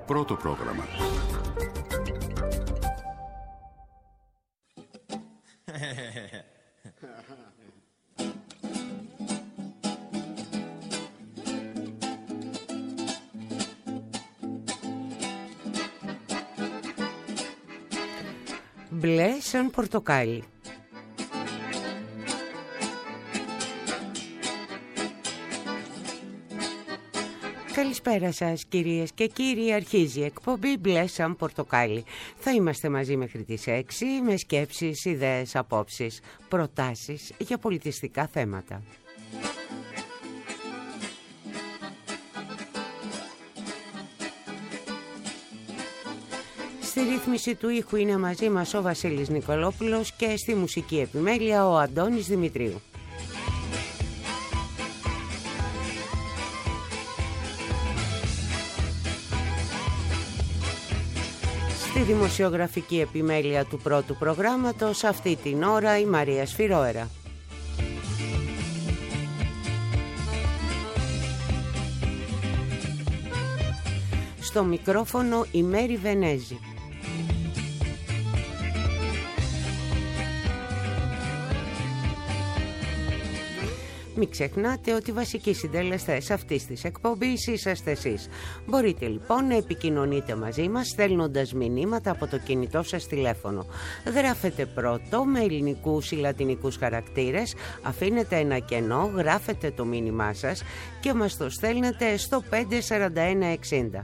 Πρώτο πρόγραμμα. Μπλε σαν πορτοκάλι. Καλησπέρα σας κυρίες και κύριοι, αρχίζει η εκπομπή Μπλε σαν πορτοκάλι. Θα είμαστε μαζί μέχρι τις 6 με σκέψεις, ιδέες, απόψεις, προτάσεις για πολιτιστικά θέματα. Στη ρύθμιση του ήχου είναι μαζί μας ο Βασίλης Νικολόπουλος και στη μουσική επιμέλεια ο Αντώνης Δημητρίου. Στη δημοσιογραφική επιμέλεια του πρώτου προγράμματος αυτή την ώρα η Μαρία Σφυρόερα. Στο μικρόφωνο η Μέρη Βενέζη. Μην ξεχνάτε ότι οι βασικοί συντελεστές αυτής της εκπομπής είσαστε εσείς. Μπορείτε λοιπόν να επικοινωνείτε μαζί μας στέλνοντας μηνύματα από το κινητό σας τηλέφωνο. Γράφετε πρώτο με ελληνικούς ή λατινικούς χαρακτήρες, αφήνετε ένα κενό, γράφετε το μήνυμά σας και μας το στέλνετε στο 54160.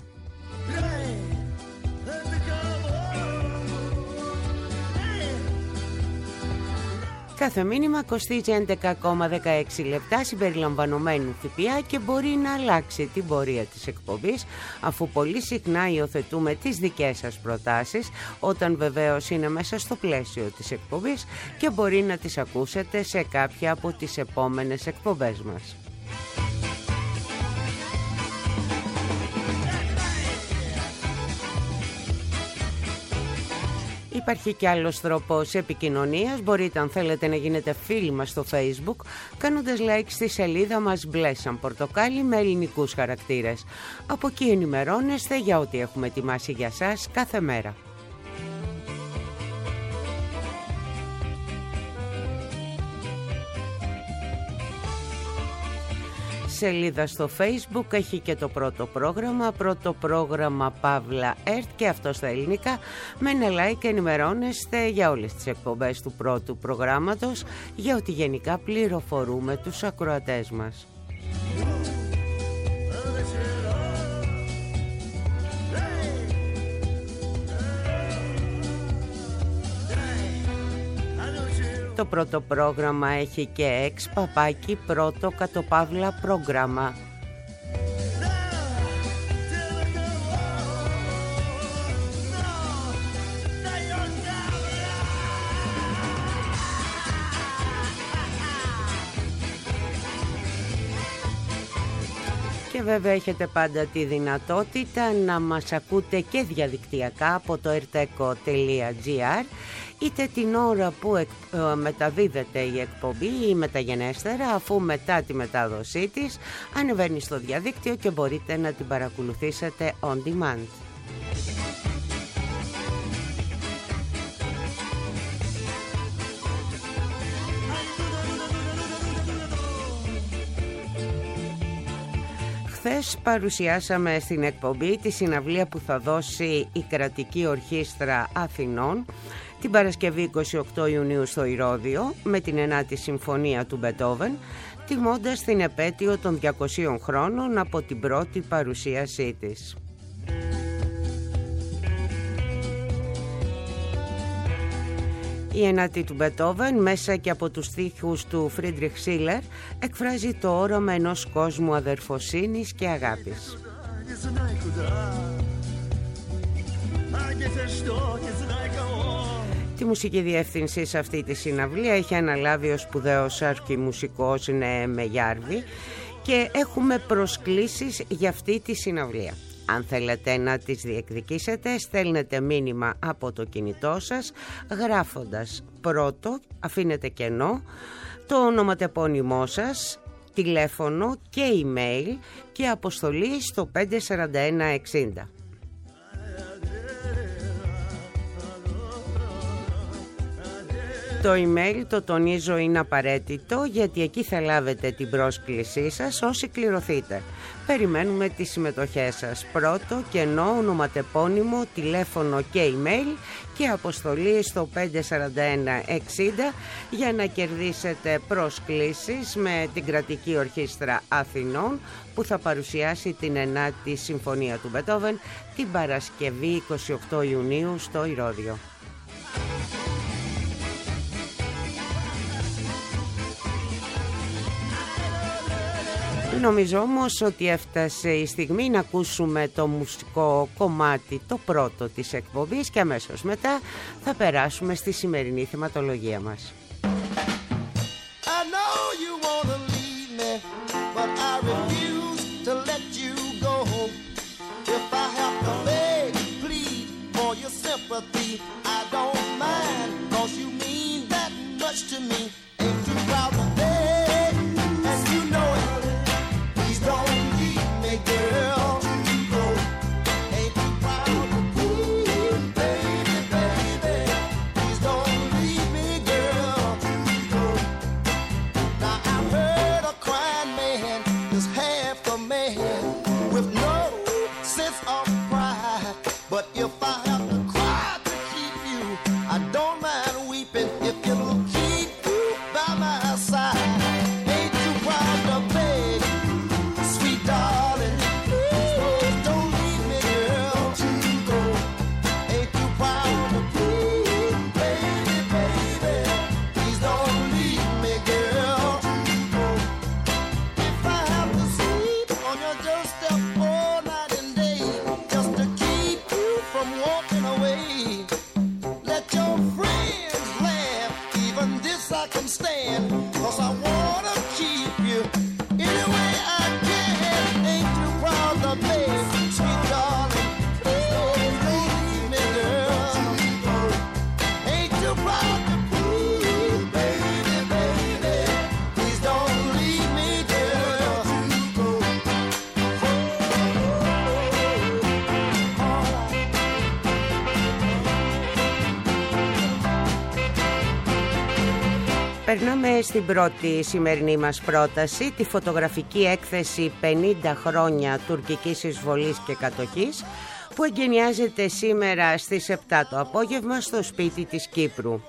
Κάθε μήνυμα κοστίζει 11,16 λεπτά συμπεριλαμβανομένου ΦΠΑ και μπορεί να αλλάξει την πορεία της εκπομπής, αφού πολύ συχνά υιοθετούμε τις δικές σας προτάσεις, όταν βεβαίως είναι μέσα στο πλαίσιο της εκπομπής και μπορεί να τις ακούσετε σε κάποια από τις επόμενες εκπομπές μας. Υπάρχει και άλλος τρόπος επικοινωνίας. Μπορείτε, αν θέλετε, να γίνετε φίλοι μας στο Facebook κάνοντας like στη σελίδα μας Μπλε σαν πορτοκάλι με ελληνικούς χαρακτήρες. Από εκεί ενημερώνεστε για ό,τι έχουμε ετοιμάσει για σας κάθε μέρα. Σελίδα στο Facebook έχει και το πρώτο πρόγραμμα Παύλα ΕΡΤ και αυτό στα ελληνικά. Με ένα like ενημερώνεστε για όλες τις εκπομπές του πρώτου προγράμματος, για ότι γενικά πληροφορούμε τους ακροατές μας. Το πρώτο πρόγραμμα έχει και πρώτο κατοπαύλα πρόγραμμα. Και βέβαια έχετε πάντα τη δυνατότητα να μας ακούτε και διαδικτυακά από το erteco.gr, είτε την ώρα που μεταδίδεται η εκπομπή ή μεταγενέστερα, αφού μετά τη μετάδοσή της ανεβαίνει στο διαδίκτυο και μπορείτε να την παρακολουθήσετε on demand. Χθες παρουσιάσαμε στην εκπομπή τη συναυλία που θα δώσει η Κρατική Ορχήστρα Αθηνών την Παρασκευή 28 Ιουνίου στο Ηρώδειο με την 9η Συμφωνία του Μπετόβεν, τιμώντας την επέτειο των 200 χρόνων από την πρώτη παρουσίασή της. Η ενάτη του Μπετόβεν, μέσα και από τους στίχους του Φρίντριχ Σίλερ, εκφράζει το όραμα ενός κόσμου αδερφοσύνης και αγάπης. Τη μουσική διεύθυνση σε αυτή τη συναυλία έχει αναλάβει ο σπουδαίος αρχιμουσικός Νεέ Γιάρβη και έχουμε προσκλήσεις για αυτή τη συναυλία. Αν θέλετε να τις διεκδικήσετε, στέλνετε μήνυμα από το κινητό σας γράφοντας πρώτο, αφήνετε κενό, το ονοματεπώνυμό σας, τηλέφωνο και email και αποστολή στο 54160. Το email, το τονίζω, είναι απαραίτητο γιατί εκεί θα λάβετε την πρόσκλησή σας όσοι κληρωθείτε. Περιμένουμε τις συμμετοχές σας. Πρώτο, κενό, ονοματεπώνυμο, τηλέφωνο και email και αποστολή στο 54160 για να κερδίσετε προσκλήσεις με την Κρατική Ορχήστρα Αθηνών που θα παρουσιάσει την 9η Συμφωνία του Μπετόβεν την Παρασκευή 28 Ιουνίου στο Ηρώδειο. Νομίζω όμως ότι έφτασε η στιγμή να ακούσουμε το μουσικό κομμάτι, το πρώτο της εκπομπής, και αμέσως μετά θα περάσουμε στη σημερινή θεματολογία μας. Περνάμε στην πρώτη σημερινή μας πρόταση, τη φωτογραφική έκθεση 50 χρόνια τουρκικής εισβολής και κατοχής, που εγκαινιάζεται σήμερα στις 7 το απόγευμα στο σπίτι της Κύπρου.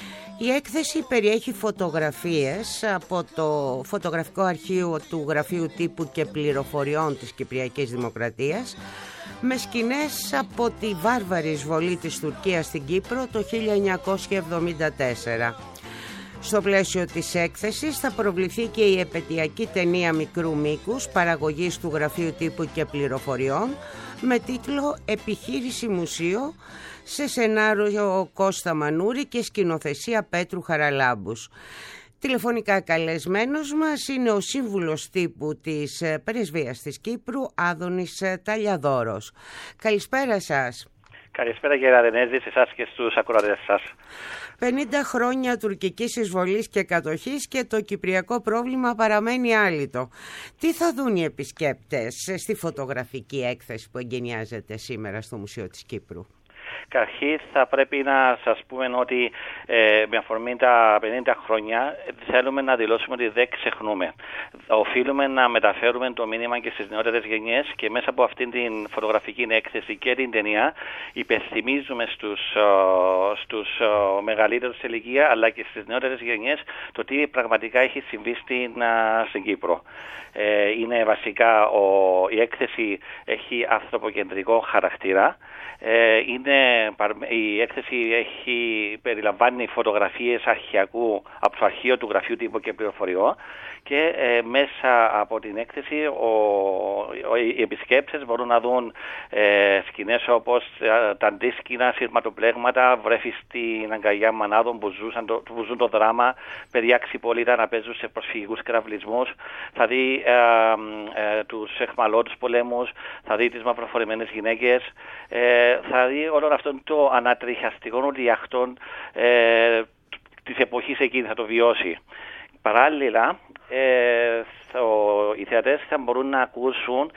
Η έκθεση περιέχει φωτογραφίες από το φωτογραφικό αρχείο του Γραφείου Τύπου και Πληροφοριών της Κυπριακής Δημοκρατίας, με σκηνές από τη βάρβαρη εισβολή της Τουρκίας στην Κύπρο το 1974. Στο πλαίσιο της έκθεσης θα προβληθεί και η επαιτειακή ταινία μικρού μήκους παραγωγής του Γραφείου Τύπου και Πληροφοριών με τίτλο «Επιχείρηση Μουσείο», σε σενάριο Κώστα Μανούρη και σκηνοθεσία Πέτρου Χαραλάμπους. Τηλεφωνικά καλεσμένος μας είναι ο σύμβουλος τύπου της Πρεσβείας της Κύπρου, Άδωνης Ταλιαδόρος. Καλησπέρα σας. Καλησπέρα κύριε Αρενέζη, σε εσάς και στους ακροατές σας. 50 χρόνια τουρκικής εισβολής και κατοχής και το κυπριακό πρόβλημα παραμένει άλυτο. Τι θα δουν οι επισκέπτες στη φωτογραφική έκθεση που εγκαινιάζεται σήμερα στο Μουσείο της Κύπρου? Καταρχήν θα πρέπει να σας πούμε ότι με αφορμή τα 50 χρόνια θέλουμε να δηλώσουμε ότι δεν ξεχνούμε. Οφείλουμε να μεταφέρουμε το μήνυμα και στις νεότερες γενιές και μέσα από αυτήν την φωτογραφική έκθεση και την ταινία υπενθυμίζουμε στους μεγαλύτερους σε ηλικία αλλά και στις νεότερες γενιές το τι πραγματικά έχει συμβεί στην Κύπρο. Είναι βασικά η έκθεση έχει ανθρωποκεντρικό χαρακτήρα. Η έκθεση περιλαμβάνει φωτογραφίες αρχαιακού από το αρχείο του Γραφείου Τύπου και Πληροφοριών και μέσα από την έκθεση οι επισκέπτες μπορούν να δουν σκηνές όπως τα αντίσκηνα σειρματοπλέγματα, βρέφη στην αγκαλιά μανάδων που ζουν το δράμα, παιδιά ξυπόλυτα να παίζουν σε προσφυγικούς κραυλισμούς, θα δει τους εχμαλώτους πολέμους, θα δει τις μαυροφορεμένες γυναίκες, θα δει όλο αυτό το ανατριχιαστικό ριαχτών της εποχής εκείνη, θα το βιώσει. παράλληλα, οι θεατές θα μπορούν να ακούσουν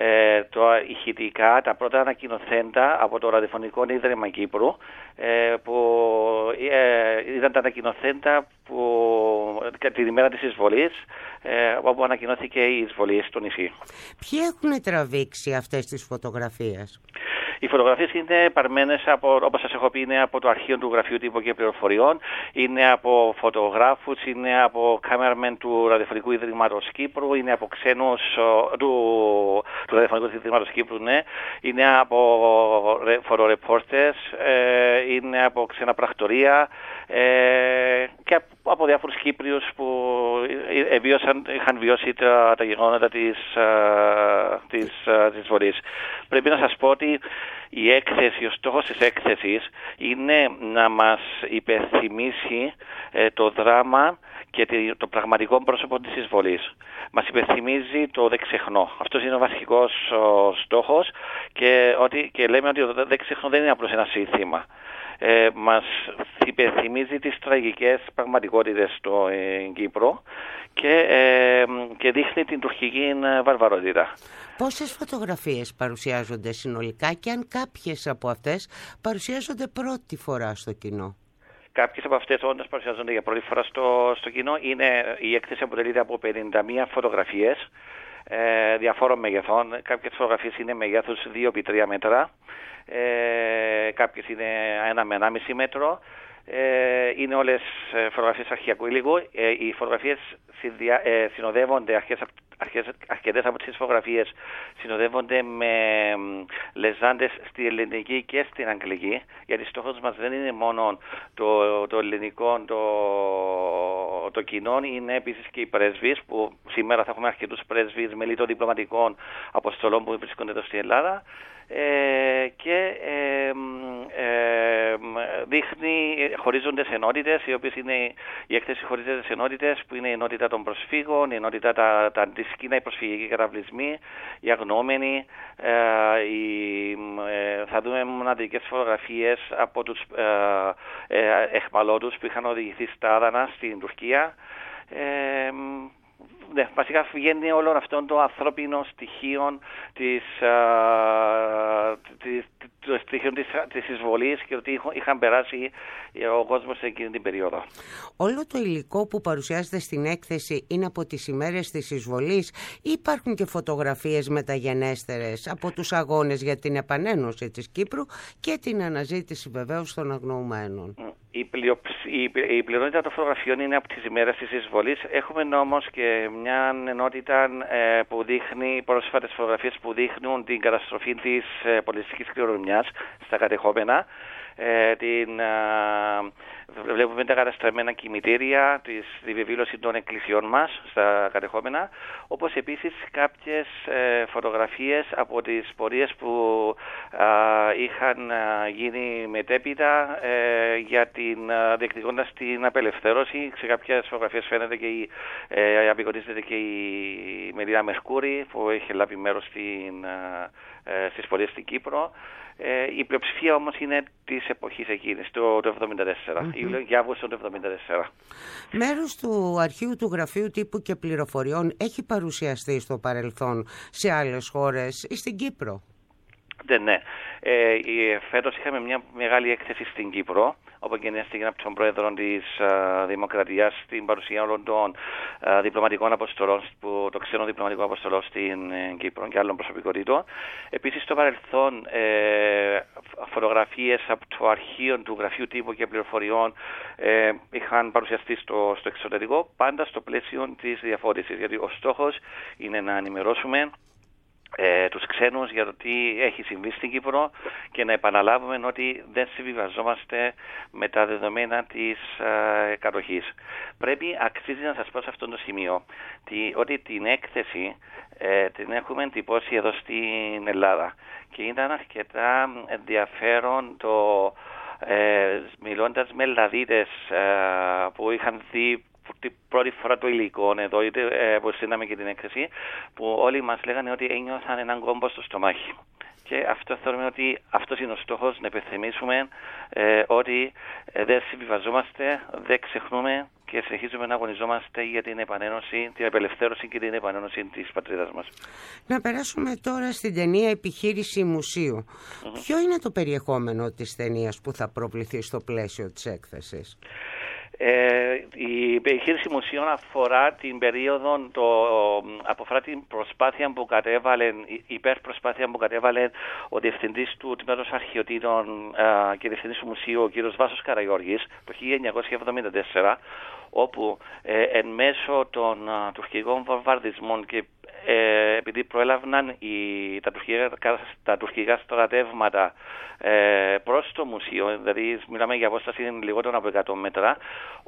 ηχητικά τα πρώτα ανακοινωθέντα από το Ραδιοφωνικό Ίδρυμα Κύπρου, που ήταν τα ανακοινωθέντα την ημέρα της εισβολής, όπου ανακοινώθηκε η εισβολή στο νησί. Ποιοι έχουν τραβήξει αυτές τις φωτογραφίες? Οι φωτογραφίες είναι παρμένες όπως σας έχω πει, είναι από το αρχείο του Γραφείου Τύπου και Πληροφοριών, είναι από φωτογράφους, είναι από κάμεραμεν του Ραδιοφωνικού Ιδρύματος Κύπρου, είναι από ξένους του Ραδιοφωνικού Ιδρύματος Κύπρου, ναι, είναι από φωτορεπόρτες, είναι από ξένα πρακτορία και από διάφορους Κύπριους που είχαν βιώσει τα γεγονότα της εισβολής. Πρέπει να σας πω ότι ο στόχος της έκθεσης είναι να μας υπενθυμίσει το δράμα και το πραγματικό πρόσωπο της εισβολής. Μας υπενθυμίζει το δεν ξεχνώ. Αυτός είναι ο βασικός στόχος και λέμε ότι το δεν ξεχνώ δεν είναι απλώς ένα σύνθημα. Μας υπενθυμίζει τις τραγικές πραγματικότητες στο Κύπρο και δείχνει την τουρκική βαρβαρότητα. Πόσες φωτογραφίες παρουσιάζονται συνολικά και αν κάποιες από αυτές παρουσιάζονται πρώτη φορά στο κοινό? Κάποιες από αυτές όντως παρουσιάζονται για πρώτη φορά στο κοινό. Η έκθεση αποτελείται από 51 φωτογραφίες διαφόρων μεγεθών. Κάποιες φωτογραφίες είναι μεγέθους 2x3 μέτρα, κάποιες είναι 1 με 1,5 μέτρο. Είναι όλες φωτογραφίες αρχαιακού υλικού. Οι φωτογραφίες συνοδεύονται, αρκετές από τις φωτογραφίες συνοδεύονται με λεζάντες στη ελληνική και στην αγγλική, γιατί στόχος μας δεν είναι μόνο το ελληνικό, το κοινό, είναι επίσης και οι πρέσβεις, που σήμερα θα έχουμε αρκετούς πρέσβεις, μέλη των διπλωματικών αποστολών που βρίσκονται εδώ στην Ελλάδα, και δείχνει χωρίζοντες ενότητες, οι οποίες είναι η έκθεση χωρίζονται σε ενότητες που είναι η ενότητα των προσφύγων, η ενότητα τα αντίσκηνα, οι προσφυγικοί καταβλισμοί, οι αγνοούμενοι. Θα δούμε μοναδικές φωτογραφίες από τους εχμαλώτους που είχαν οδηγηθεί στα Άδανα στην Τουρκία. Ναι, βασικά βγαίνει όλο αυτό το ανθρώπινο στοιχείο της εισβολής και ότι είχαν περάσει ο κόσμος σε εκείνη την περίοδο. Όλο το υλικό που παρουσιάζεται στην έκθεση είναι από τις ημέρες της εισβολής ή υπάρχουν και φωτογραφίες μεταγενέστερες από τους αγώνες για την επανένωση της Κύπρου και την αναζήτηση βεβαίως των αγνοουμένων? Η πλειονότητα των φωτογραφιών είναι από τις ημέρες της εισβολής. Έχουμε όμως και μια ενότητα που δείχνει πρόσφατες φωτογραφίες που δείχνουν την καταστροφή της πολιτιστικής κληρονομιάς στα κατεχόμενα. Βλέπουμε τα καταστραμμένα κημητήρια, τη διβεβήλωση των εκκλησιών μας στα κατεχόμενα, όπως επίσης κάποιες φωτογραφίες από τις πορείες που είχαν γίνει μετέπειτα διεκδικώντας την απελευθέρωση. Σε κάποιες φωτογραφίες φαίνεται και απεικονίζεται και η Μελίνα Μερκούρη που έχει λάβει μέρος στις πορείες στην Κύπρο. Η πλειοψηφία όμως είναι της εποχής εκείνης, το 1974, Ιούλιο και Αύγουστο του 1974. Μέρος του αρχείου του Γραφείου Τύπου και Πληροφοριών έχει παρουσιαστεί στο παρελθόν σε άλλες χώρες ή στην Κύπρο? Ναι. Φέτος είχαμε μια μεγάλη έκθεση στην Κύπρο, όπου εγκαινιάστηκε από τον πρόεδρο της Δημοκρατίας στην παρουσία όλων των διπλωματικών αποστολών, το ξένο διπλωματικό αποστολό στην Κύπρο και άλλων προσωπικότητων. Επίσης, στο παρελθόν, φωτογραφίες από το αρχείο του Γραφείου Τύπου και Πληροφοριών είχαν παρουσιαστεί στο εξωτερικό, πάντα στο πλαίσιο της διαφώτισης, γιατί ο στόχος είναι να ενημερώσουμε τους ξένους για το τι έχει συμβεί στην Κύπρο και να επαναλάβουμε ότι δεν συμβιβαζόμαστε με τα δεδομένα της κατοχής. Αξίζει να σας πω σε αυτό το σημείο ότι την έκθεση την έχουμε εντυπώσει εδώ στην Ελλάδα και ήταν αρκετά ενδιαφέρον μιλώντας με Ελλαδίτες που είχαν δει την πρώτη φορά το υλικό εδώ, που στείλαμε και την έκθεση, που όλοι μας λέγανε ότι ένιωθαν έναν κόμπο στο στομάχι. Και αυτό θεωρούμε ότι αυτός είναι ο στόχος, να υπενθυμίσουμε ότι δεν συμβιβαζόμαστε, δεν ξεχνούμε και συνεχίζουμε να αγωνιζόμαστε για την επανένωση, την απελευθέρωση και την επανένωση της πατρίδας μας. Να περάσουμε τώρα στην ταινία Επιχείρηση Μουσείου. Ποιο είναι το περιεχόμενο της ταινίας που θα προβληθεί στο πλαίσιο της έκθεσης? Η επιχείρηση μουσείων αφορά την περίοδο, αφορά την προσπάθεια που κατέβαλε, υπερπροσπάθεια που κατέβαλε ο διευθυντής του Τμήματος Αρχαιοτήτων και διευθυντής του Μουσείου, ο κ. Βάσος Καραγιώργης, το 1974, όπου εν μέσω των τουρκικών βομβαρδισμών και επειδή προέλαβαν τα τουρκικά στρατεύματα προς το μουσείο, δηλαδή μιλάμε για απόσταση λιγότερο από 100 μέτρα,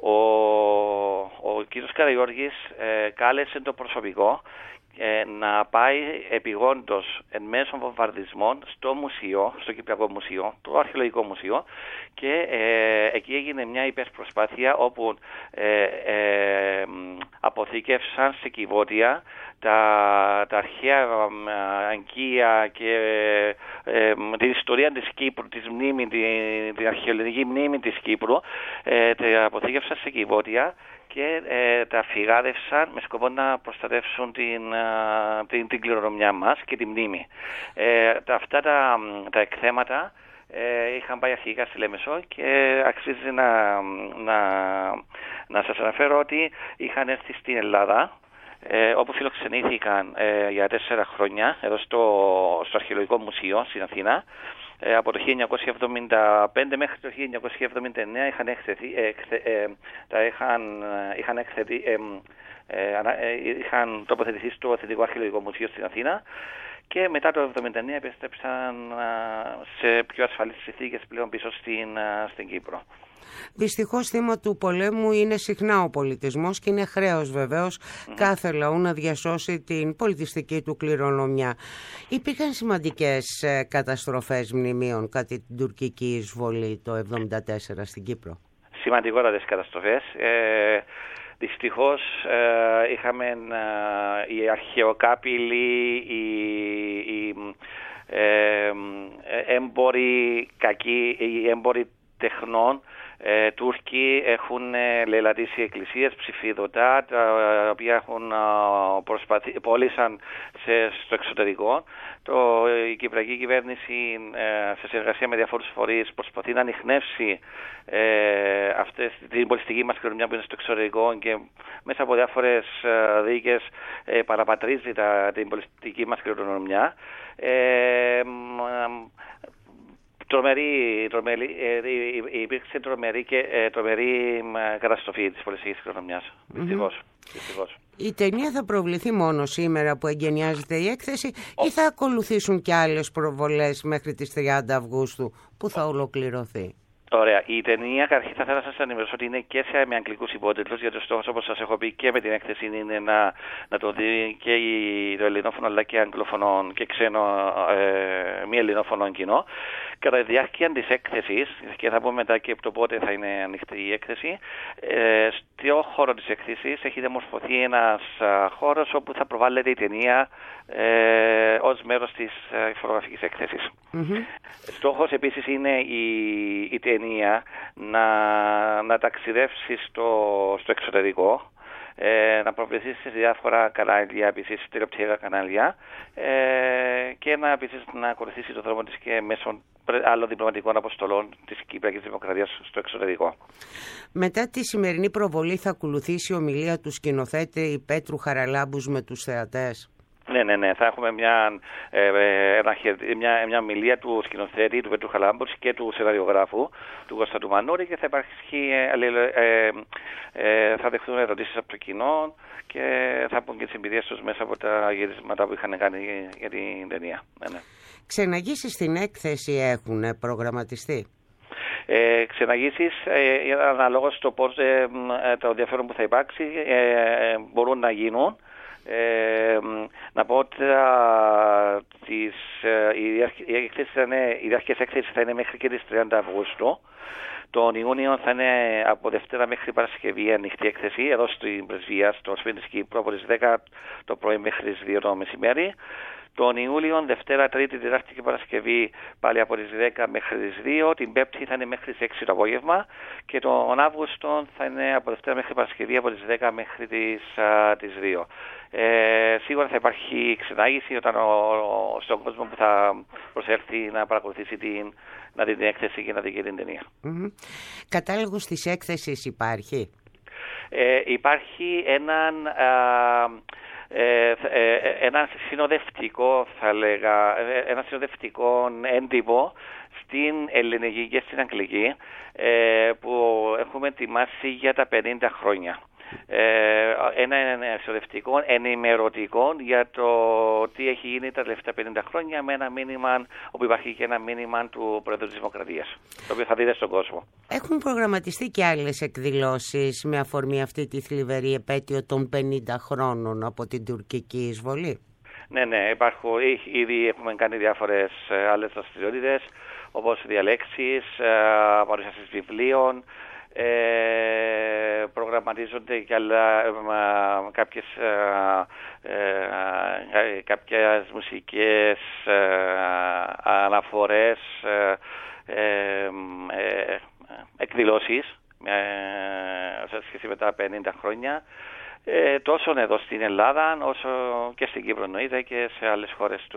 ο κ. Καραγιώργης κάλεσε το προσωπικό να πάει επιγόντως εν μέσω βομβαρδισμών στο μουσείο, στο Κυπριακό Μουσείο, το Αρχαιολογικό Μουσείο, και εκεί έγινε μια υπερπροσπάθεια όπου αποθήκευσαν σε κυβότια τα αρχαία αγκία και την ιστορία της Κύπρου, την αρχαιολογική μνήμη της Κύπρου, τα αποθήκευσαν σε κυβότια και τα φυγάδευσαν με σκοπό να προστατεύσουν την κληρονομιά μας και τη μνήμη. Αυτά τα εκθέματα είχαν πάει αρχικά στη Λέμεσο και αξίζει να σας αναφέρω ότι είχαν έρθει στην Ελλάδα, όπου φιλοξενήθηκαν για 4 χρόνια εδώ στο Αρχαιολογικό Μουσείο στην Αθήνα. Από το 1975 μέχρι το 1979 είχαν τοποθετηθεί στο Εθνικό Αρχαιολογικό Μουσείο στην Αθήνα και μετά το 1979 επέστρεψαν σε πιο ασφαλείς συνθήκες πλέον πίσω στην Κύπρο. Δυστυχώς θύμα του πολέμου είναι συχνά ο πολιτισμός και είναι χρέος βεβαίως κάθε λαού να διασώσει την πολιτιστική του κληρονομιά. Υπήρχαν σημαντικές καταστροφές μνημείων κατά την τουρκική εισβολή το 1974 στην Κύπρο? Σημαντικότατες καταστροφές. Δυστυχώς είχαμε οι αρχαιοκάπηλοι, οι έμποροι τεχνών, Τούρκοι έχουν λαιλατήσει εκκλησίες, ψηφιδωτά, τα οποία έχουν πώλησαν στο εξωτερικό. Η κυπριακή κυβέρνηση, σε συνεργασία με διαφόρους φορείς, προσπαθεί να ανιχνεύσει την πολιτιστική μας κληρονομιά που είναι στο εξωτερικό και μέσα από διάφορες δίκες παραπατρίζει την πολιτιστική μας κληρονομιά. Υπήρξε τρομερή καταστροφή της πολιτιστικής κληρονομιάς. Δυστυχώς. Η ταινία θα προβληθεί μόνο σήμερα που εγκαινιάζεται η έκθεση ή θα ακολουθήσουν και άλλες προβολές μέχρι τις 30 Αυγούστου που θα ολοκληρωθεί? Ωραία. Η ταινία, καταρχήν θα ήθελα να σας ενημερώσω ότι είναι και με αγγλικούς υπότιτλους, γιατί ο στόχος, όπως σας έχω πει και με την έκθεση, είναι να το δει και το ελληνόφωνο αλλά και αγγλόφωνο και ξένο μη ελληνόφωνο κοινό. Κατά τη διάρκεια της έκθεσης, και θα πω μετά και το πότε θα είναι ανοιχτή η έκθεση, στο χώρο της έκθεσης έχει διαμορφωθεί ένας χώρος όπου θα προβάλλεται η ταινία ως μέρος της φωτογραφικής έκθεσης. Στόχος επίσης είναι η ταινία να ταξιδεύσει στο εξωτερικό, να προβληθεί σε διάφορα κανάλια, επίσης τηλεοπτικά κανάλια, και επίσης να ακολουθήσει το δρόμο της και μέσω άλλων διπλωματικών αποστολών της Κυπριακής Δημοκρατίας στο εξωτερικό. Μετά τη σημερινή προβολή θα ακολουθήσει η ομιλία του σκηνοθέτη Πέτρου Χαραλάμπους με τους θεατές? Ναι. Θα έχουμε μια ομιλία του σκηνοθέτη, του Πέτρου Χαραλάμπους και του σεναριογράφου, του Κώστα του Μανούρη, και θα θα δεχθούν ερωτήσεις από το κοινό και θα πούν και τις εμπειρίες τους μέσα από τα γυρίσματα που είχαν κάνει για την ταινία. Ναι. Ξεναγήσεις στην έκθεση έχουν προγραμματιστεί? Ξεναγήσεις, αναλόγως στο πώς το ενδιαφέρον που θα υπάρξει, μπορούν να γίνουν. Να πω ότι η διάρκεια της έκθεσης θα είναι μέχρι και τις 30 Αυγούστου. Τον Ιούνιο θα είναι από Δευτέρα μέχρι Παρασκευή ανοιχτή έκθεση εδώ στην Πρεσβεία, στο σπίτι της Κύπρου, από τις 10 το πρωί μέχρι τις 2 το μεσημέρι. Τον Ιούλιο, Δευτέρα, Τρίτη, Τετάρτη και Παρασκευή πάλι από τις 10 μέχρι τις 2. Την Πέμπτη θα είναι μέχρι τις 6 το απόγευμα. Και τον Αύγουστο θα είναι από Δευτέρα μέχρι Παρασκευή από τις 10 μέχρι τις 2. Σίγουρα θα υπάρχει ξενάγηση στον κόσμο που θα προσέλθει να παρακολουθήσει την έκθεση και να δει και την ταινία. Κατάλογος της έκθεσης υπάρχει? Υπάρχει ένα συνοδευτικό, θα λέγα, ένα συνοδευτικό έντυπο στην ελληνική και στην αγγλική που έχουμε ετοιμάσει για τα 50 χρόνια. Ένα συνοδευτικό, ενημερωτικό για το τι έχει γίνει τα τελευταία 50 χρόνια, με ένα μήνυμα, όπου υπάρχει και ένα μήνυμα του Πρόεδρου της Δημοκρατίας, το οποίο θα δείτε στον κόσμο. Έχουν προγραμματιστεί και άλλες εκδηλώσεις με αφορμή αυτή τη θλιβερή επέτειο των 50 χρόνων από την τουρκική εισβολή? Ναι, ήδη έχουμε κάνει διάφορες άλλες δραστηριότητες, όπως διαλέξεις, παρουσιάσεις βιβλίων. Προγραμματίζονται και κάποιες μουσικές αναφορές, εκδηλώσεις σε σχέση με τα 50 χρόνια, τόσο εδώ στην Ελλάδα όσο και στην Κύπρο, εννοείται, και σε άλλες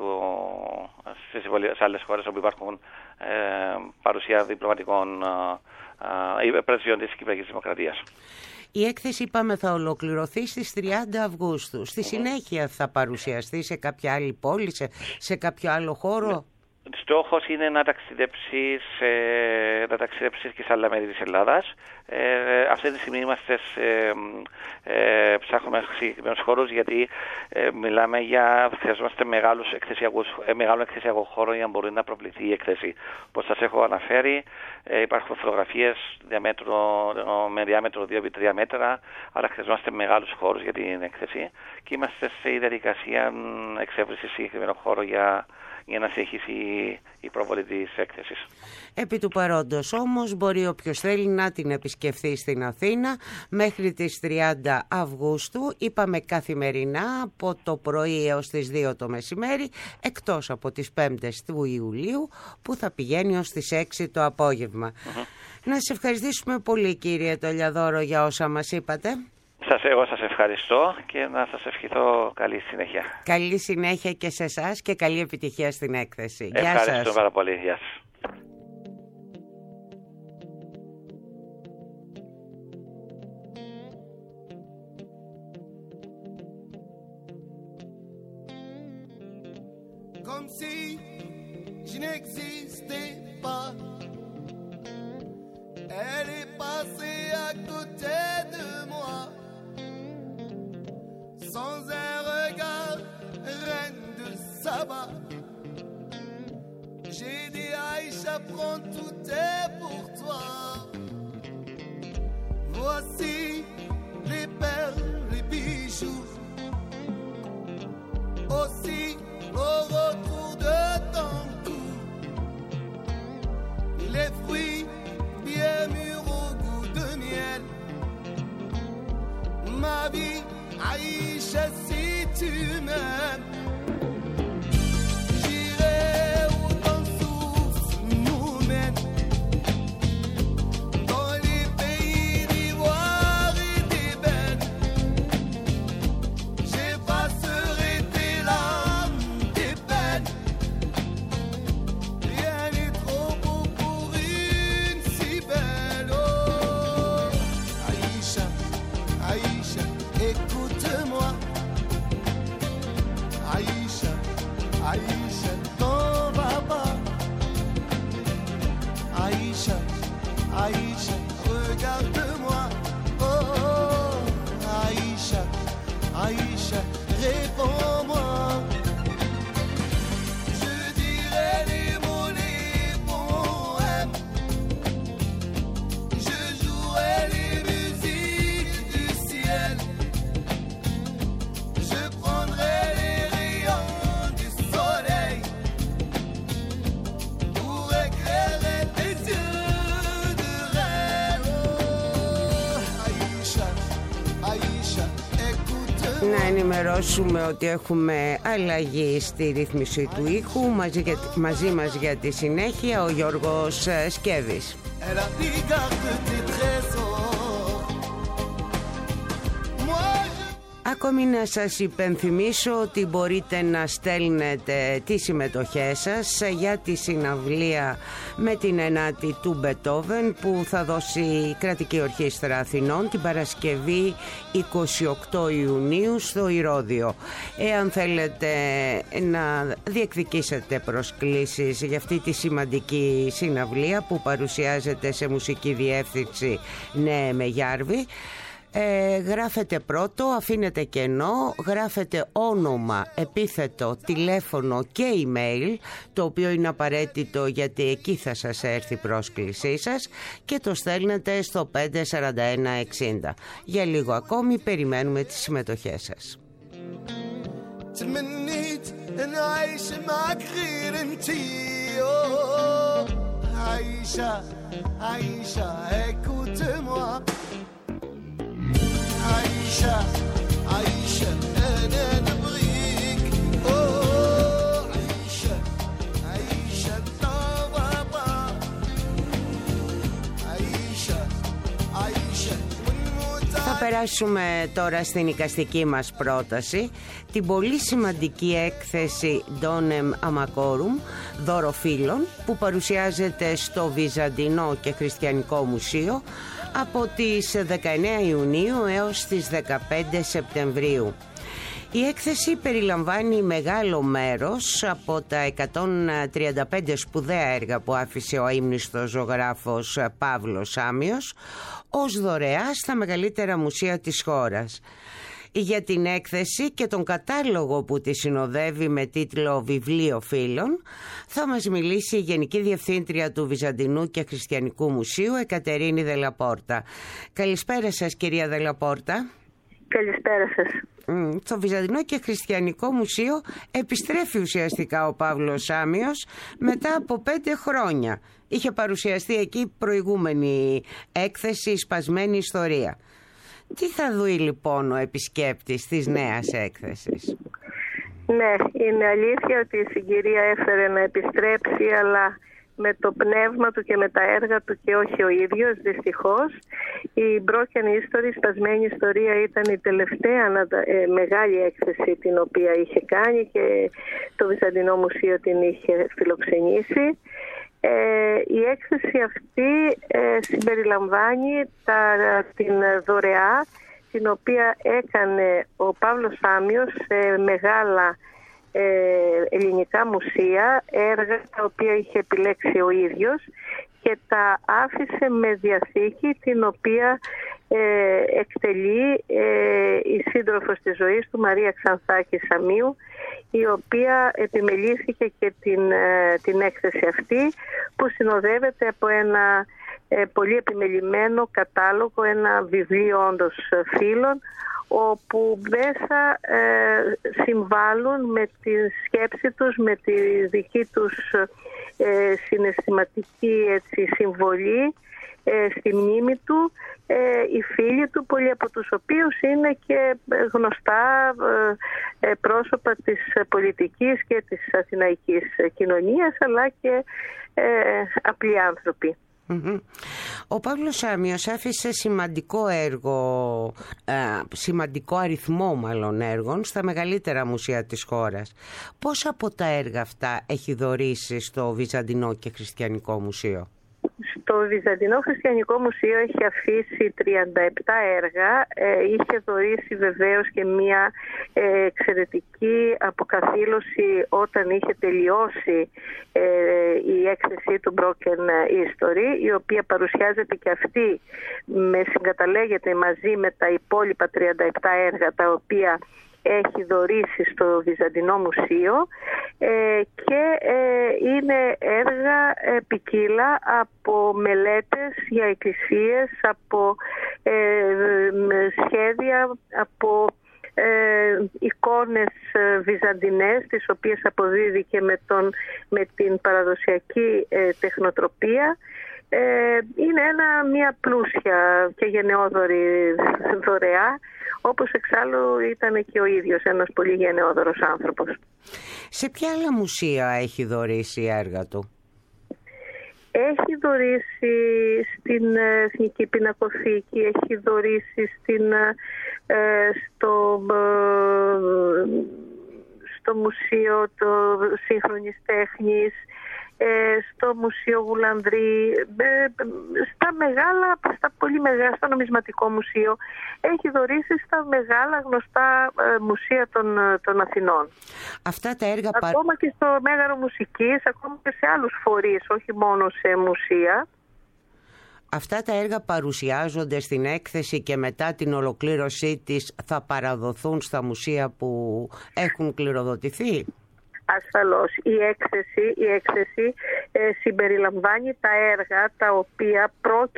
χώρες όπου υπάρχουν παρουσία διπλωματικών πρεσβειών της Κυπριακής Δημοκρατίας. Η έκθεση, είπαμε, θα ολοκληρωθεί στις 30 Αυγούστου. Στη συνέχεια θα παρουσιαστεί σε κάποια άλλη πόλη, σε κάποιο άλλο χώρο? Στόχος είναι να ταξιδέψεις και σε άλλα μέρη της Ελλάδας. Αυτή τη στιγμή είμαστε ψάχνουμε συγκεκριμένους χώρους, γιατί μιλάμε χρειαζόμαστε μεγάλο εκθεσιακό χώρο για να μπορεί να προβληθεί η έκθεση. Όπως σας έχω αναφέρει, υπάρχουν φωτογραφίες με διάμετρο 2x3 μέτρα, αλλά χρειαζόμαστε μεγάλους χώρους για την έκθεση και είμαστε σε διαδικασία εξέβρισης συγκεκριμένου χώρου για να συνεχίσει η προβολή της έκθεσης. Επί του παρόντος όμως μπορεί όποιος θέλει να την επισκεφθεί στην Αθήνα μέχρι τις 30 Αυγούστου, είπαμε καθημερινά από το πρωί έως τις 2 το μεσημέρι, εκτός από τις 5ες του Ιουλίου που θα πηγαίνει ως τις 6 το απόγευμα. Να σας ευχαριστήσουμε πολύ, κύριε Τολιαδόρο, για όσα μας είπατε. Εγώ σας ευχαριστώ και να σας ευχηθώ καλή συνέχεια. Καλή συνέχεια και σε εσάς και καλή επιτυχία στην έκθεση. Ευχαριστώ Γεια σας. πάρα πολύ. Γεια σας. Comme si je n'existais pas. Elle est passée à côté de moi. Sans un regard, reine de Saba. J'ai dit Aïcha, prends tout est pour toi. Voici les perles, les bijoux. Aussi au retour de ton cou, les fruits bien mûrs au goût de miel. Ma vie, Aïcha, si tu m'aimes, j'irai où ton souffle nous mène, dans les pays d'ivoire et d'ébène. J'effacerai tes larmes, tes peines. Rien n'est trop beau pour une si belle. Oh, Aïcha, Aïcha, écoute-moi. Aïcha, Aïcha, t'en vas pas. Aïcha, Aïcha, regarde-moi. Oh, Aïcha, Aïcha, réponds-moi. Je dirai les mots, les poèmes. Je jouerai les musiques du ciel. Je prendrai les rayons du soleil pour éclairer tes yeux de rêve. Να ενημερώσουμε ότι έχουμε αλλαγή στη ρύθμιση του ήχου. Μαζί μας για τη συνέχεια ο Γιώργος Σκέβης. Ακόμη να σας υπενθυμίσω ότι μπορείτε να στέλνετε τις συμμετοχές σας για τη συναυλία με την 9η του Μπετόβεν που θα δώσει η Κρατική Ορχήστρα Αθηνών την Παρασκευή 28 Ιουνίου στο Ηρώδειο. Εάν θέλετε να διεκδικήσετε προσκλήσεις για αυτή τη σημαντική συναυλία που παρουσιάζεται σε μουσική διεύθυνση Νέε Μεγιάρβη, γράφετε πρώτο, αφήνετε κενό, γράφετε όνομα, επίθετο, τηλέφωνο και email, το οποίο είναι απαραίτητο γιατί εκεί θα σας έρθει η πρόσκλησή σας, και το στέλνετε στο 54160. Για λίγο ακόμη περιμένουμε τις συμμετοχές σας. عايشة عايشة أنا نبغيك أوه عايشة عايشة طبابا عايشة عايشة Θα περάσουμε τώρα στην εικαστική μας πρόταση, την πολύ σημαντική έκθεση Donem Amacorum, δώρο φίλων, που παρουσιάζεται στο Βυζαντινό και Χριστιανικό Μουσείο από τις 19 Ιουνίου έως τις 15 Σεπτεμβρίου. Η έκθεση περιλαμβάνει μεγάλο μέρος από τα 135 σπουδαία έργα που άφησε ο αείμνηστος ζωγράφος Παύλος Σάμιος ως δωρεά στα μεγαλύτερα μουσεία της χώρας. Για την έκθεση και τον κατάλογο που τη συνοδεύει με τίτλο «Βιβλίο Φίλων» θα μας μιλήσει η Γενική Διευθύντρια του Βυζαντινού και Χριστιανικού Μουσείου, Εκατερίνη Δελαπόρτα. Καλησπέρα σας, κυρία Δελαπόρτα. Καλησπέρα σας. Στο Βυζαντινό και Χριστιανικό Μουσείο επιστρέφει ουσιαστικά ο Παύλος Σάμιος μετά από 5 χρόνια. Είχε παρουσιαστεί εκεί προηγούμενη έκθεση, η Σπασμένη Ιστορία. Τι θα δει λοιπόν ο επισκέπτης της νέας έκθεσης? Ναι, είναι αλήθεια ότι η συγκυρία έφερε να επιστρέψει, αλλά με το πνεύμα του και με τα έργα του και όχι ο ίδιος, δυστυχώς. Η Broken History, Σπασμένη Ιστορία, ήταν η τελευταία μεγάλη έκθεση την οποία είχε κάνει και το Βυζαντινό Μουσείο την είχε φιλοξενήσει. Η έκθεση αυτή συμπεριλαμβάνει την δωρεά την οποία έκανε ο Παύλος Σάμιος σε μεγάλα ελληνικά μουσεία, έργα τα οποία είχε επιλέξει ο ίδιος και τα άφησε με διαθήκη την οποία εκτελεί η σύντροφος της ζωής του, Μαρία Ξανθάκη Σαμίου, η οποία επιμελήθηκε και την έκθεση αυτή, που συνοδεύεται από ένα πολύ επιμελημένο κατάλογο, ένα βιβλίο όντως φίλων, όπου μέσα συμβάλλουν με τη σκέψη τους, με τη δική τους συναισθηματική συμβολή στη μνήμη του, οι φίλοι του, πολλοί από τους οποίους είναι και γνωστά πρόσωπα της πολιτικής και της αθηναϊκής κοινωνίας, αλλά και απλοί άνθρωποι. Ο Παύλος Σάμιος άφησε σημαντικό έργο, σημαντικό αριθμό μάλλον έργων στα μεγαλύτερα μουσεία της χώρας. Πώς από τα έργα αυτά έχει δωρήσει στο Βυζαντινό και Χριστιανικό Μουσείο? Το Βυζαντινό Χριστιανικό Μουσείο έχει αφήσει 37 έργα, είχε δωρήσει βεβαίως και μια εξαιρετική αποκαθήλωση όταν είχε τελειώσει η έκθεση του Broken History, η οποία παρουσιάζεται και αυτή, συγκαταλέγεται μαζί με τα υπόλοιπα 37 έργα τα οποία έχει δωρήσει στο Βυζαντινό Μουσείο, και είναι έργα ποικίλα, από μελέτες για εκκλησίες, από σχέδια, από εικόνες βυζαντινές, τις οποίες αποδίδει και με την παραδοσιακή τεχνοτροπία. Είναι μια πλούσια και γενναιόδορη δωρεά, όπως εξάλλου ήταν και ο ίδιος ένας πολύ γενναιόδωρος άνθρωπος. Σε ποια άλλα μουσεία έχει δωρήσει έργα του? Έχει δωρήσει στην Εθνική Πινακοθήκη, έχει δωρήσει στο Μουσείο Σύγχρονης Τέχνης, στο Μουσείο Γουλανδρή, στο Νομισματικό Μουσείο. Έχει δωρήσει στα μεγάλα γνωστά μουσεία των Αθηνών. Αυτά τα έργα ακόμα και στο Μέγαρο Μουσικής, ακόμα και σε άλλους φορείς, όχι μόνο σε μουσεία. Αυτά τα έργα παρουσιάζονται στην έκθεση και μετά την ολοκλήρωσή της θα παραδοθούν στα μουσεία που έχουν κληροδοτηθεί? Ασφαλώς. Η έκθεση συμπεριλαμβάνει τα έργα τα οποία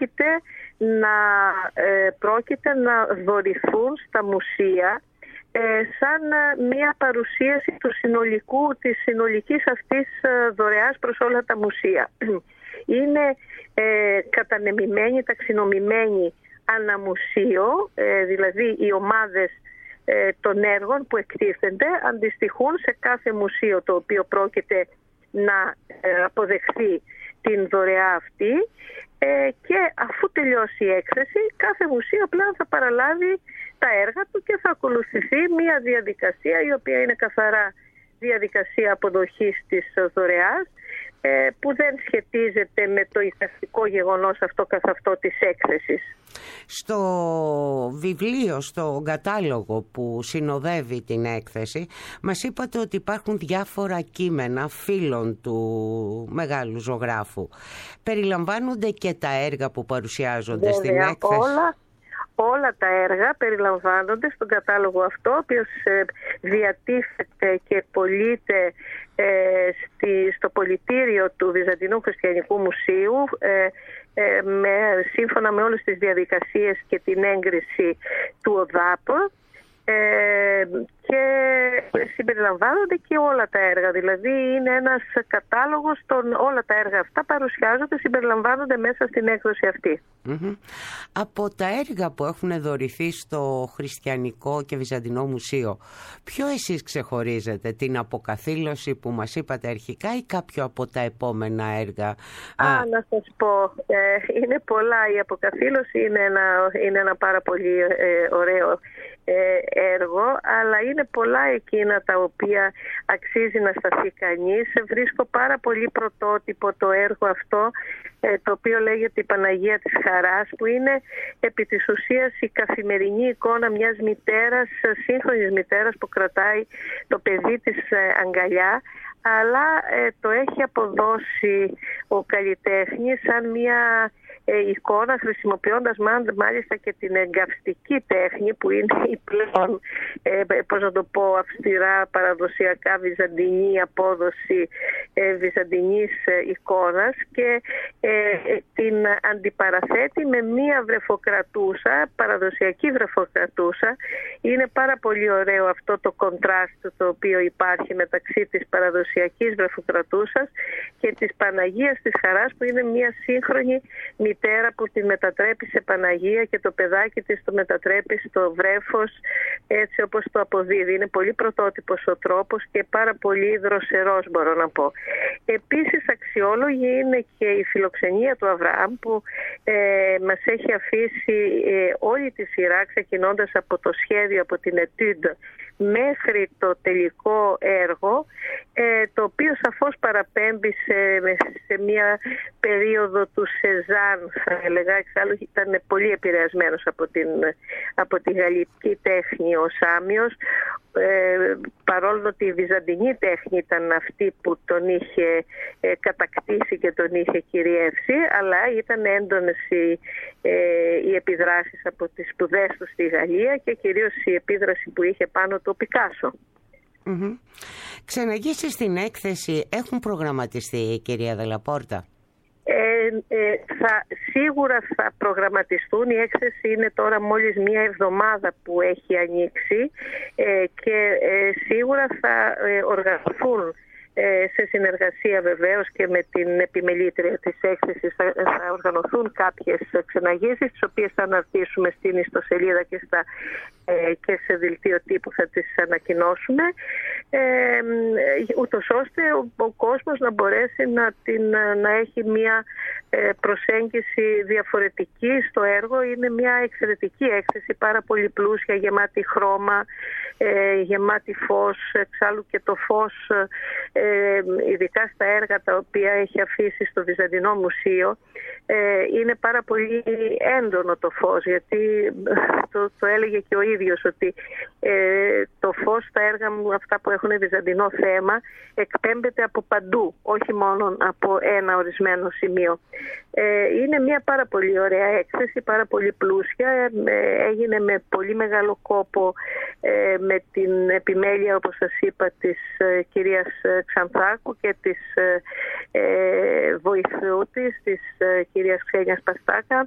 πρόκειται να δωρηθούν στα μουσεία σαν μια παρουσίαση της συνολικής αυτής δωρεάς προς όλα τα μουσεία. Είναι κατανεμημένη, ταξινομημένη αναμουσείο, δηλαδή οι ομάδες των έργων που εκτίθενται αντιστοιχούν σε κάθε μουσείο το οποίο πρόκειται να αποδεχθεί την δωρεά αυτή, και αφού τελειώσει η έκθεση κάθε μουσείο απλά θα παραλάβει τα έργα του και θα ακολουθηθεί μια διαδικασία η οποία είναι καθαρά διαδικασία αποδοχής της δωρεάς, που δεν σχετίζεται με το εικαστικό γεγονός αυτό καθ' αυτό της έκθεσης. Στο βιβλίο, στο κατάλογο που συνοδεύει την έκθεση, μας είπατε ότι υπάρχουν διάφορα κείμενα φίλων του μεγάλου ζωγράφου. Περιλαμβάνονται και τα έργα που παρουσιάζονται στην έκθεση? Όλα τα έργα περιλαμβάνονται στον κατάλογο αυτό, ο οποίος διατίθεται και πωλείται στο πολιτήριο του Βυζαντινού Χριστιανικού Μουσείου, σύμφωνα με όλες τις διαδικασίες και την έγκριση του ΟΔΑΠ, και συμπεριλαμβάνονται και όλα τα έργα. Δηλαδή είναι ένας κατάλογος όλα τα έργα αυτά παρουσιάζονται, συμπεριλαμβάνονται μέσα στην έκδοση αυτή. Από τα έργα που έχουν δωρηθεί στο Χριστιανικό και Βυζαντινό Μουσείο, ποιο εσείς ξεχωρίζετε? Την αποκαθήλωση που μας είπατε αρχικά ή κάποιο από τα επόμενα έργα? Να σας πω, είναι πολλά. Η αποκαθήλωση είναι ένα πάρα πολύ ωραίο έργο, αλλά είναι πολλά εκείνα τα οποία αξίζει να σταθεί κανείς. Βρίσκω πάρα πολύ πρωτότυπο το έργο αυτό, το οποίο λέγεται η Παναγία της Χαράς, που είναι επί της ουσίας η καθημερινή εικόνα μιας μητέρας, σύγχρονης μητέρας, που κρατάει το παιδί της αγκαλιά, αλλά το έχει αποδώσει ο καλλιτέχνης σαν μια εικόνα, χρησιμοποιώντας μάλιστα και την εγκαυστική τέχνη, που είναι η πλέον αυστηρά παραδοσιακά βυζαντινή απόδοση βυζαντινής εικόνας, και την αντιπαραθέτει με μία βρεφοκρατούσα, παραδοσιακή βρεφοκρατούσα. Είναι πάρα πολύ ωραίο αυτό το κοντράστ το οποίο υπάρχει μεταξύ της παραδοσιακής βρεφοκρατούσας και της Παναγίας της Χαράς, που είναι μία σύγχρονη μητέρα που τη μετατρέπει σε Παναγία και το παιδάκι της το μετατρέπει στο βρέφος, έτσι όπως το αποδίδει. Είναι πολύ πρωτότυπος ο τρόπος και πάρα πολύ δροσερός, μπορώ να πω. Επίσης αξιόλογη είναι και η φιλοξενία του Αβραάμ, που μας έχει αφήσει όλη τη σειρά, ξεκινώντας από το σχέδιο, από την Etude μέχρι το τελικό έργο, το οποίο σαφώς παραπέμπει σε μια περίοδο του Σεζάν, θα έλεγα. Εξάλλου ήταν πολύ επηρεασμένος από τη γαλλική τέχνη ο Σάμιος, παρόλο ότι η βυζαντινή τέχνη ήταν αυτή που τον είχε κατακτήσει και τον είχε κυριεύσει, αλλά ήταν έντονες οι επιδράσεις από τις σπουδές του στη Γαλλία και κυρίως η επίδραση που είχε πάνω το Πικάσο. Ξεναγήσεις στην έκθεση έχουν προγραμματιστεί, κυρία Δελαπόρτα? Σίγουρα θα προγραμματιστούν. Η έκθεση είναι τώρα μόλις μία εβδομάδα που έχει ανοίξει και σίγουρα θα οργανωθούν σε συνεργασία βεβαίως και με την επιμελήτρια της έκθεσης θα οργανωθούν κάποιες ξεναγήσεις, τις οποίες θα αναρτήσουμε στην ιστοσελίδα και σε δελτίο τύπου θα τις ανακοινώσουμε, ούτως ώστε ο κόσμος να μπορέσει να έχει μια προσέγγιση διαφορετική στο έργο. Είναι μια εξαιρετική έκθεση, πάρα πολύ πλούσια, γεμάτη χρώμα, γεμάτη φως. Εξάλλου και το φως, ειδικά στα έργα τα οποία έχει αφήσει στο Βυζαντινό Μουσείο, είναι πάρα πολύ έντονο το φως, γιατί το έλεγε και ο ίδιος ότι το φως στα έργα μου, αυτά που έχουν βυζαντινό θέμα, εκπέμπεται από παντού, όχι μόνο από ένα ορισμένο σημείο. Είναι μια πάρα πολύ ωραία έκθεση, πάρα πολύ πλούσια, έγινε με πολύ μεγάλο κόπο, με την επιμέλεια, όπως σας είπα, της κυρίας Ξανθάκου και της βοηθού της κυρίας Ξένιας Παστάκα,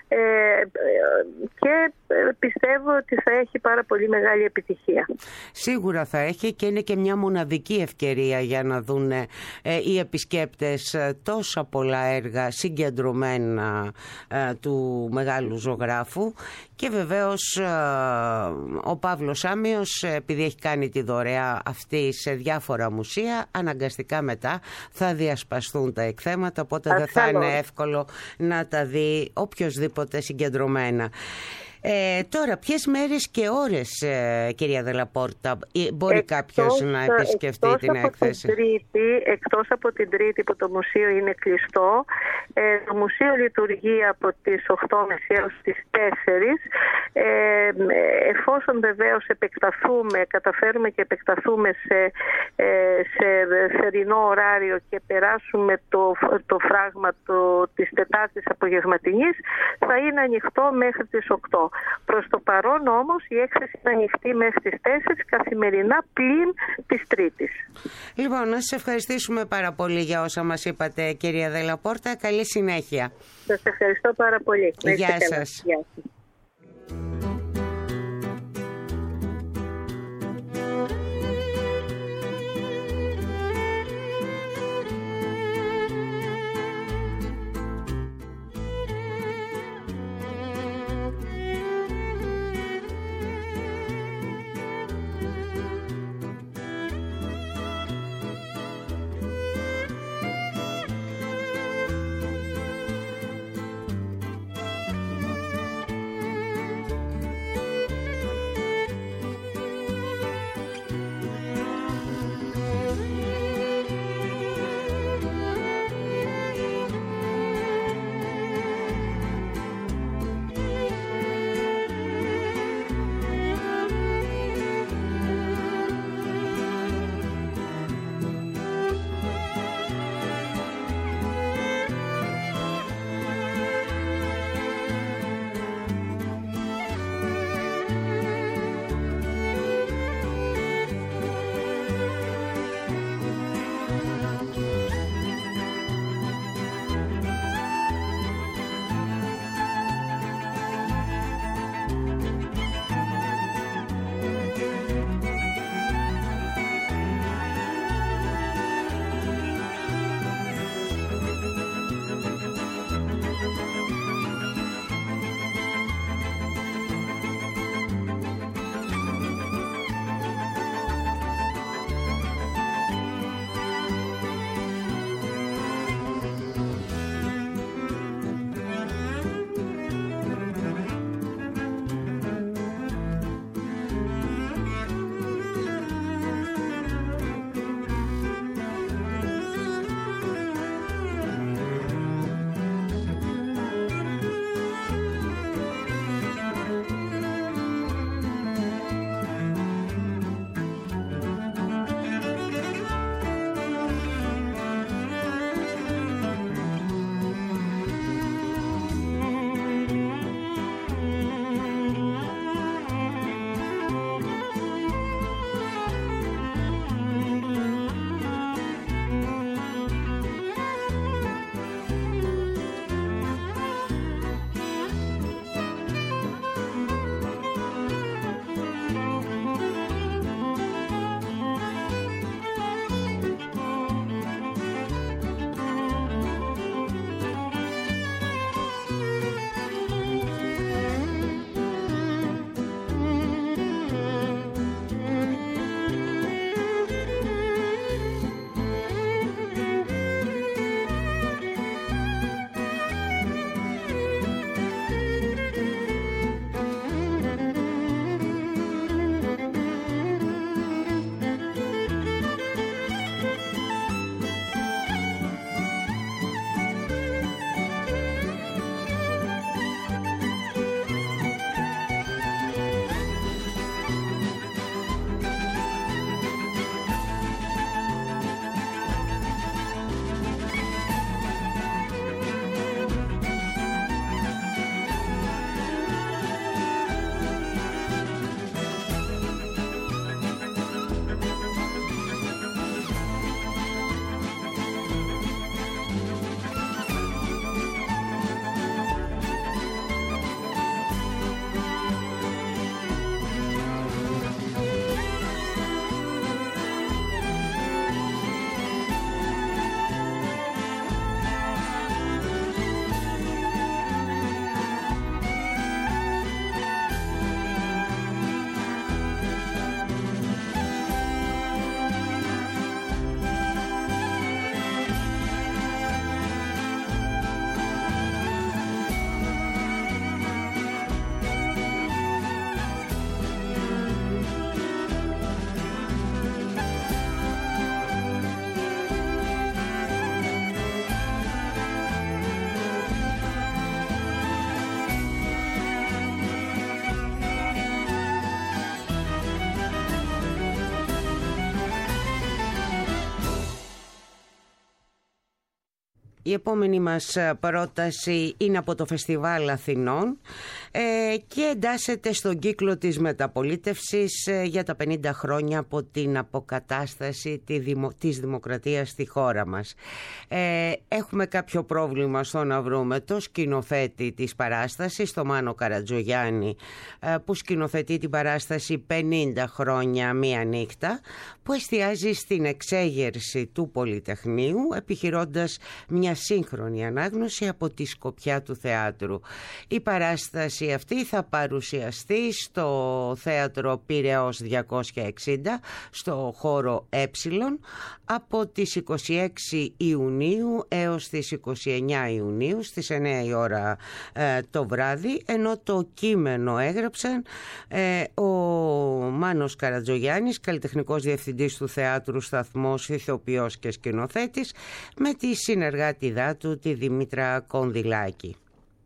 και πιστεύω ότι θα έχει πάρα πολύ μεγάλη επιτυχία. Σίγουρα θα έχει, και είναι και μια μοναδική ευκαιρία για να δουν οι επισκέπτες τόσα πολλά έργα συγκεντρωμένα του μεγάλου ζωγράφου. Και βεβαίως ο Παύλος Άμιος, επειδή έχει κάνει τη δωρεά αυτή σε διάφορα μουσεία, αναγκαστικά μετά θα διασπαστούν τα εκθέματα, οπότε δεν θα είναι εύκολο να τα δει οποιοσδήποτε συγκεντρωμένα. Τώρα, ποιες μέρες και ώρες, κυρία Δελαπόρτα, μπορεί κάποιος να επισκεφτεί την έκθεση? Εκτός από την Τρίτη που το μουσείο είναι κλειστό, το μουσείο λειτουργεί από τις 8.30 έως τις 4. Εφόσον βεβαίως καταφέρουμε και επεκταθούμε σε θερινό ωράριο και περάσουμε το φράγμα της Τετάρτης απογευματινής, θα είναι ανοιχτό μέχρι τις 8. Προς το παρόν όμως η έκθεση είναι ανοιχτή μέχρι τις 4 καθημερινά, πλην της Τρίτης. Λοιπόν, να σας ευχαριστήσουμε πάρα πολύ για όσα μας είπατε, κυρία Δελαπόρτα. Καλή συνέχεια. Σας ευχαριστώ πάρα πολύ. Γεια σας. Γεια σας. Η επόμενη μας πρόταση είναι από το Φεστιβάλ Αθηνών και εντάσσεται στον κύκλο της μεταπολίτευσης για τα 50 χρόνια από την αποκατάσταση της δημοκρατίας στη χώρα μας. Έχουμε κάποιο πρόβλημα στο να βρούμε το σκηνοθέτη της παράστασης, το Μάνο Καρατζογιάννη, που σκηνοθετεί την παράσταση 50 χρόνια μία νύχτα, που εστιάζει στην εξέγερση του Πολυτεχνείου, επιχειρώντας μια σύγχρονη ανάγνωση από τη σκοπιά του θεάτρου. Η παράσταση αυτή θα παρουσιαστεί στο Θέατρο Πειραιώς 260, στο χώρο Ε, από τις 26 Ιουνίου έως τις 29 Ιουνίου στις 9 η ώρα το βράδυ, ενώ το κείμενο έγραψαν ο Μάνος Καρατζογιάννης, καλλιτεχνικός διευθυντής του Θεάτρου Σταθμός, ηθοποιός και σκηνοθέτης, με τη συνεργάτιδά του τη Δήμητρα Κονδυλάκη.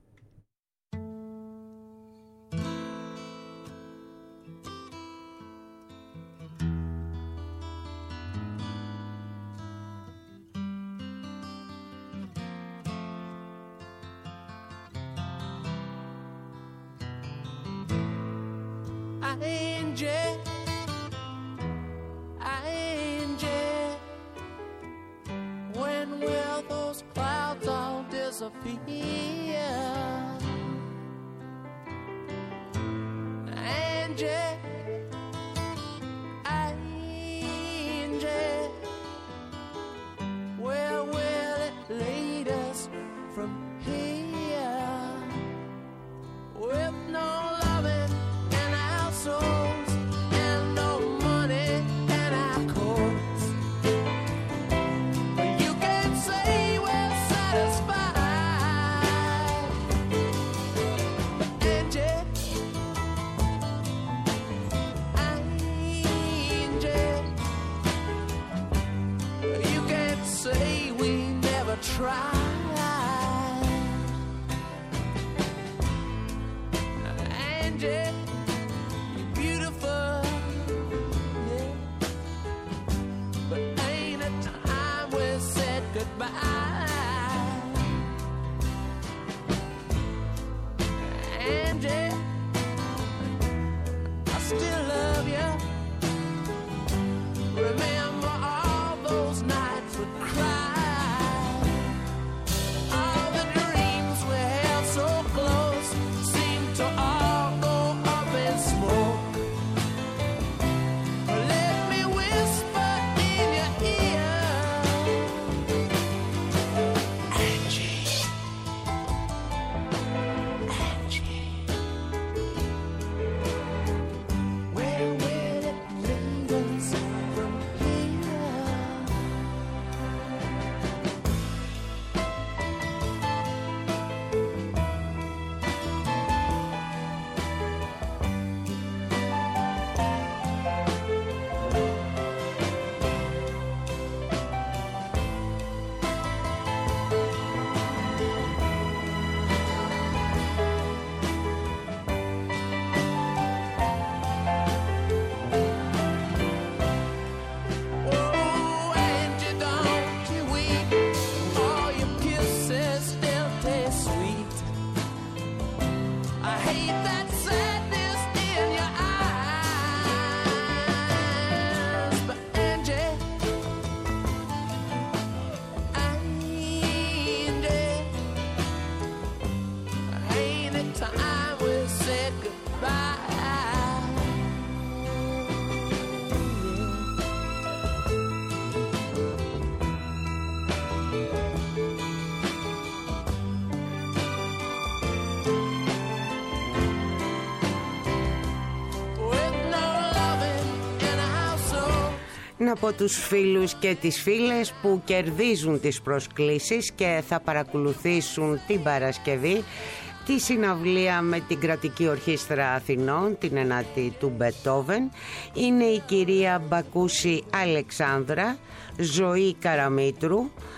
Από τους φίλους και τις φίλες που κερδίζουν τις προσκλήσεις και θα παρακολουθήσουν την Παρασκευή τη συναυλία με την Κρατική Ορχήστρα Αθηνών, την 9η του Μπετόβεν, είναι η κυρία Μπακούση Αλεξάνδρα, Ζωή Καραμήτρου,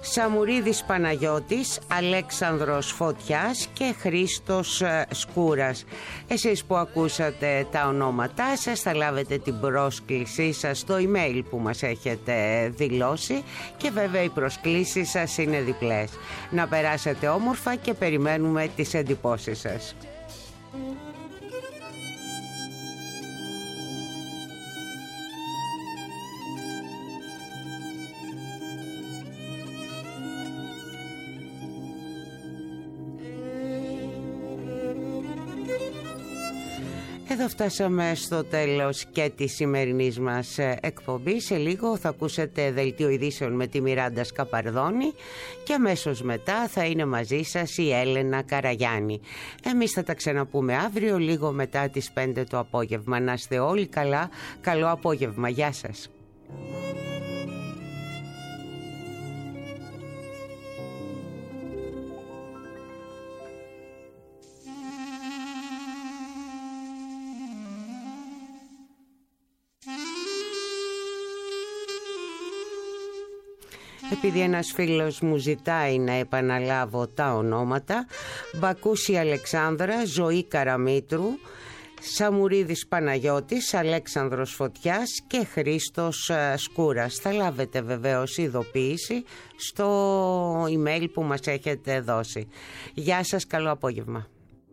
Σαμουρίδης Παναγιώτης, Αλέξανδρος Φωτιάς και Χρήστος Σκούρας. Εσείς που ακούσατε τα ονόματά σας θα λάβετε την πρόσκλησή σας στο email που μας έχετε δηλώσει και βέβαια οι προσκλήσεις σας είναι διπλές. Να περάσετε όμορφα και περιμένουμε τις εντυπώσεις σας. Εδώ φτάσαμε στο τέλος και της σημερινής μας εκπομπής. Σε λίγο θα ακούσετε δελτίο ειδήσεων με τη Μιράντα Σκαπαρδόνη και αμέσως μετά θα είναι μαζί σας η Έλενα Καραγιάννη. Εμείς θα τα ξαναπούμε αύριο λίγο μετά τις 5 το απόγευμα. Να είστε όλοι καλά, καλό απόγευμα, γεια σας. Επειδή ένας φίλος μου ζητάει να επαναλάβω τα ονόματα, Μπακούση Αλεξάνδρα, Ζωή Καραμήτρου, Σαμουρίδης Παναγιώτης, Αλέξανδρος Φωτιάς και Χρήστος Σκούρας. Θα λάβετε βεβαίως ειδοποίηση στο email που μας έχετε δώσει. Γεια σας, καλό απόγευμα.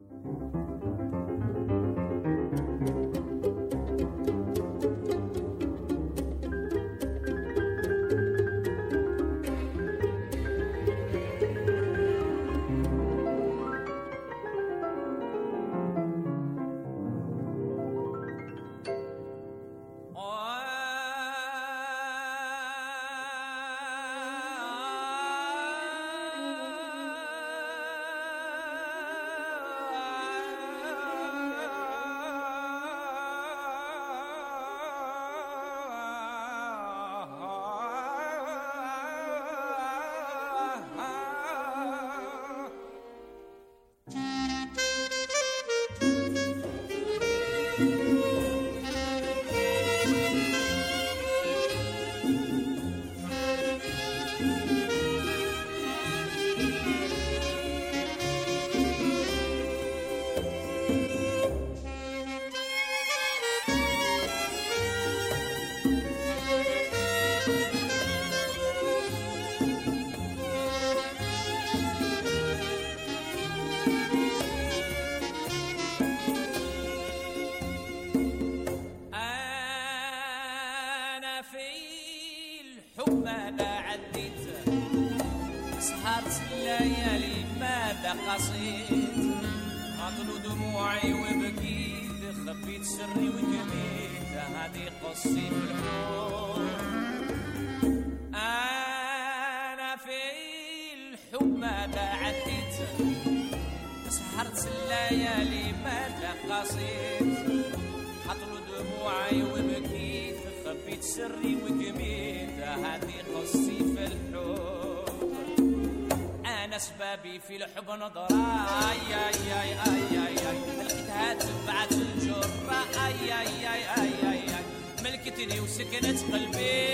أسبابي في الحب نظرة أي أي أي أي أي أي لقيتها تبعت الجرة أي أي أي أي أي أي ملكتني وسكنت قلبي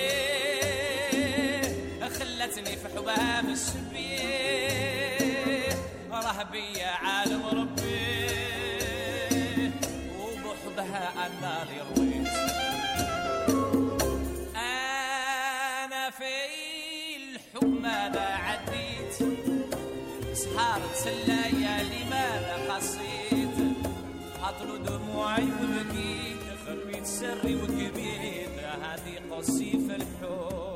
خلتني في حبها مسبي رهبي يا عالم ربي وبحبها أنا اللي رويت أنا في الحب ماذا عديت سهرت الليالي ماذا قصيت هطلوا دموعي وبكيت خبيت سري وكبيت هذه قصي في الحب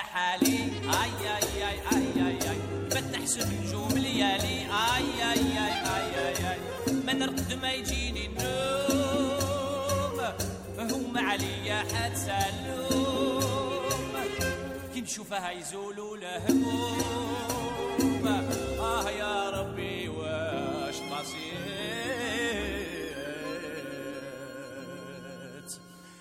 حالي اي اي اي اي اي اي بات نحسب نجوم ليالي اي اي اي اي اي اي ما نرقد ما يجيني النوم هما عليا حد سالوم كي نشوفها يزولوا لهموم يا ربي واش قصيت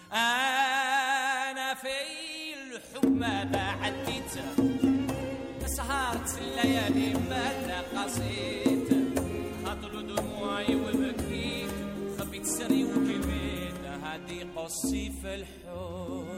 انا في الحمى ما عديت سهرت الليالي ما قصيت خاطر دموعي وبكيت خبيت سري وكبيت هادي قصي في الحب